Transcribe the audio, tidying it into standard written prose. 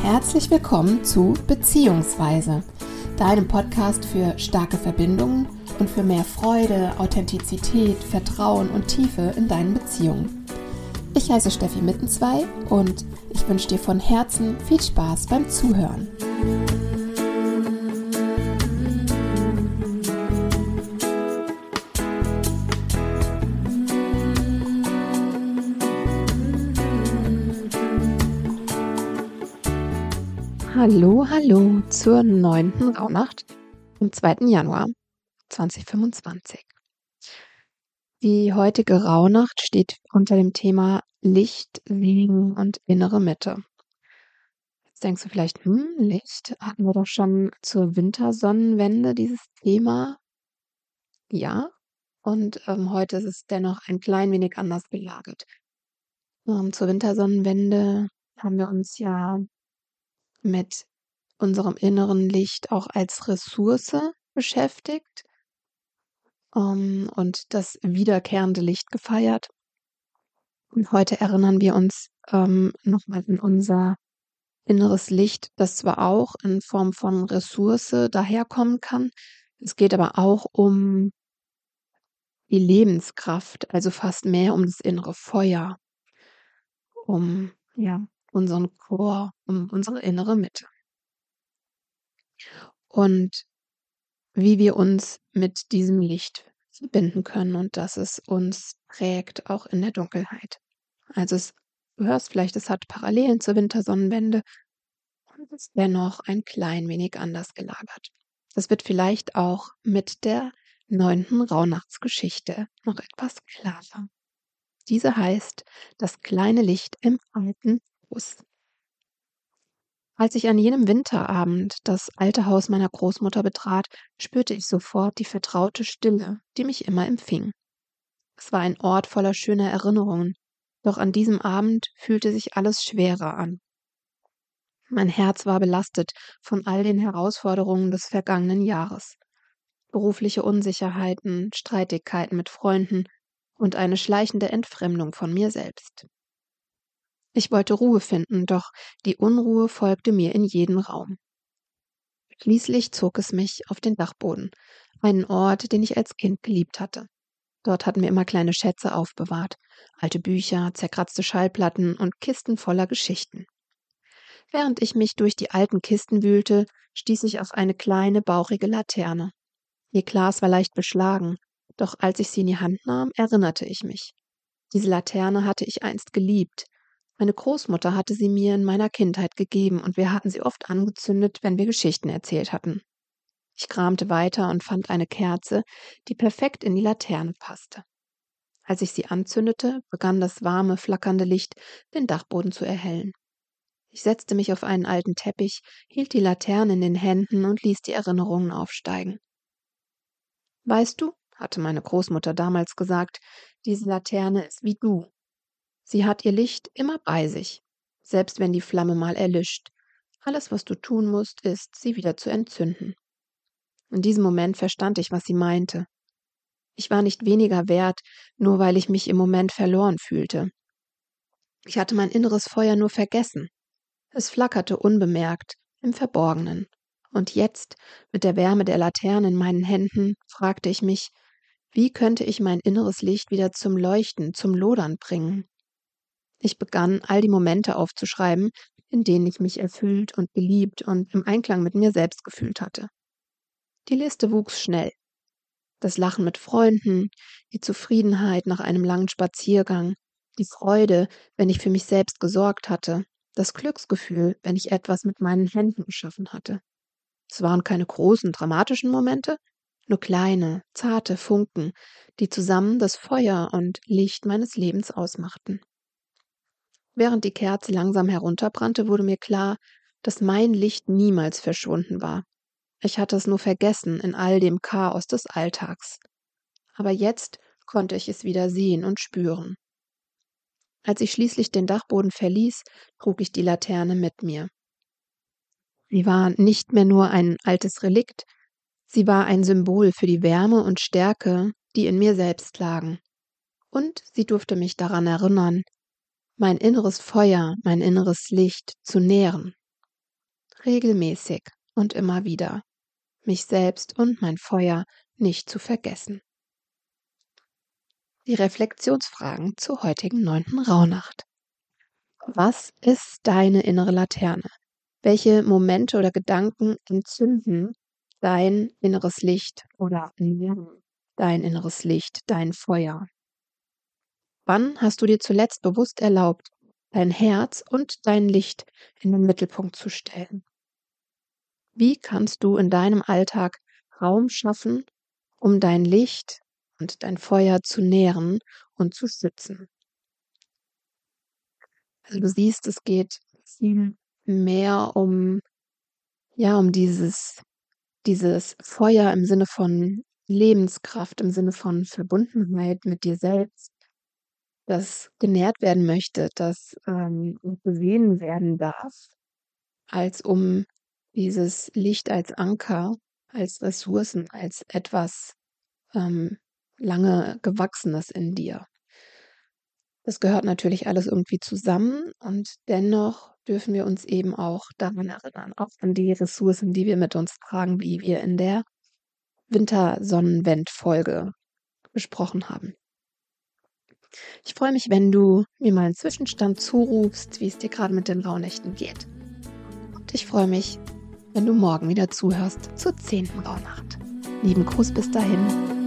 Herzlich willkommen zu Beziehungsweise, deinem Podcast für starke Verbindungen und für mehr Freude, Authentizität, Vertrauen und Tiefe in deinen Beziehungen. Ich heiße Steffi Mittenzwei und ich wünsche dir von Herzen viel Spaß beim Zuhören. Hallo zur 9. Rauhnacht am 2. Januar 2025. Die heutige Rauhnacht steht unter dem Thema Licht, Segen und innere Mitte. Jetzt denkst du vielleicht, Licht, hatten wir doch schon zur Wintersonnenwende dieses Thema? Ja, und heute ist es dennoch ein klein wenig anders gelagert. Zur Wintersonnenwende haben wir uns ja mit unserem inneren Licht auch als Ressource beschäftigt und das wiederkehrende Licht gefeiert. Und heute erinnern wir uns nochmal an unser inneres Licht, das zwar auch in Form von Ressource daherkommen kann, es geht aber auch um die Lebenskraft, also fast mehr um das innere Feuer, um unseren Chor, um unsere innere Mitte. Und wie wir uns mit diesem Licht verbinden können und dass es uns prägt, auch in der Dunkelheit. Also du hörst vielleicht, es hat Parallelen zur Wintersonnenwende und ist dennoch ein klein wenig anders gelagert. Das wird vielleicht auch mit der 9. Rauhnachtsgeschichte noch etwas klarer. Diese heißt Das kleine Licht im alten Haus. Als ich an jenem Winterabend das alte Haus meiner Großmutter betrat, spürte ich sofort die vertraute Stille, die mich immer empfing. Es war ein Ort voller schöner Erinnerungen, doch an diesem Abend fühlte sich alles schwerer an. Mein Herz war belastet von all den Herausforderungen des vergangenen Jahres. Berufliche Unsicherheiten, Streitigkeiten mit Freunden und eine schleichende Entfremdung von mir selbst. Ich wollte Ruhe finden, doch die Unruhe folgte mir in jeden Raum. Schließlich zog es mich auf den Dachboden, einen Ort, den ich als Kind geliebt hatte. Dort hatten wir immer kleine Schätze aufbewahrt, alte Bücher, zerkratzte Schallplatten und Kisten voller Geschichten. Während ich mich durch die alten Kisten wühlte, stieß ich auf eine kleine, bauchige Laterne. Ihr Glas war leicht beschlagen, doch als ich sie in die Hand nahm, erinnerte ich mich. Diese Laterne hatte ich einst geliebt. Meine Großmutter hatte sie mir in meiner Kindheit gegeben und wir hatten sie oft angezündet, wenn wir Geschichten erzählt hatten. Ich kramte weiter und fand eine Kerze, die perfekt in die Laterne passte. Als ich sie anzündete, begann das warme, flackernde Licht den Dachboden zu erhellen. Ich setzte mich auf einen alten Teppich, hielt die Laterne in den Händen und ließ die Erinnerungen aufsteigen. Weißt du, hatte meine Großmutter damals gesagt, diese Laterne ist wie du. Sie hat ihr Licht immer bei sich, selbst wenn die Flamme mal erlischt. Alles, was du tun musst, ist, sie wieder zu entzünden. In diesem Moment verstand ich, was sie meinte. Ich war nicht weniger wert, nur weil ich mich im Moment verloren fühlte. Ich hatte mein inneres Feuer nur vergessen. Es flackerte unbemerkt, im Verborgenen. Und jetzt, mit der Wärme der Laterne in meinen Händen, fragte ich mich, wie könnte ich mein inneres Licht wieder zum Leuchten, zum Lodern bringen? Ich begann, all die Momente aufzuschreiben, in denen ich mich erfüllt und geliebt und im Einklang mit mir selbst gefühlt hatte. Die Liste wuchs schnell. Das Lachen mit Freunden, die Zufriedenheit nach einem langen Spaziergang, die Freude, wenn ich für mich selbst gesorgt hatte, das Glücksgefühl, wenn ich etwas mit meinen Händen geschaffen hatte. Es waren keine großen, dramatischen Momente, nur kleine, zarte Funken, die zusammen das Feuer und Licht meines Lebens ausmachten. Während die Kerze langsam herunterbrannte, wurde mir klar, dass mein Licht niemals verschwunden war. Ich hatte es nur vergessen in all dem Chaos des Alltags. Aber jetzt konnte ich es wieder sehen und spüren. Als ich schließlich den Dachboden verließ, trug ich die Laterne mit mir. Sie war nicht mehr nur ein altes Relikt, sie war ein Symbol für die Wärme und Stärke, die in mir selbst lagen. Und sie durfte mich daran erinnern, mein inneres Feuer, mein inneres Licht zu nähren. regelmäßig und immer wieder, mich selbst und mein Feuer nicht zu vergessen. Die Reflexionsfragen zur heutigen 9. Rauhnacht. Was ist deine innere Laterne? Welche Momente oder Gedanken entzünden dein inneres Licht oder nähren dein inneres Licht, dein Feuer? Wann hast du dir zuletzt bewusst erlaubt, dein Herz und dein Licht in den Mittelpunkt zu stellen? Wie kannst du in deinem Alltag Raum schaffen, um dein Licht und dein Feuer zu nähren und zu schützen? Also du siehst, es geht viel mehr um, ja, um dieses Feuer im Sinne von Lebenskraft, im Sinne von Verbundenheit mit dir selbst, das genährt werden möchte, das gesehen werden darf, als um dieses Licht als Anker, als Ressourcen, als etwas ähm, lange Gewachsenes in dir. Das gehört natürlich alles irgendwie zusammen und dennoch dürfen wir uns eben auch daran erinnern, auch an die Ressourcen, die wir mit uns tragen, wie wir in der Wintersonnenwend-Folge besprochen haben. Ich freue mich, wenn du mir mal einen Zwischenstand zurufst, wie es dir gerade mit den Rauhnächten geht. Und ich freue mich, wenn du morgen wieder zuhörst zur 10. Rauhnacht. Lieben Gruß bis dahin.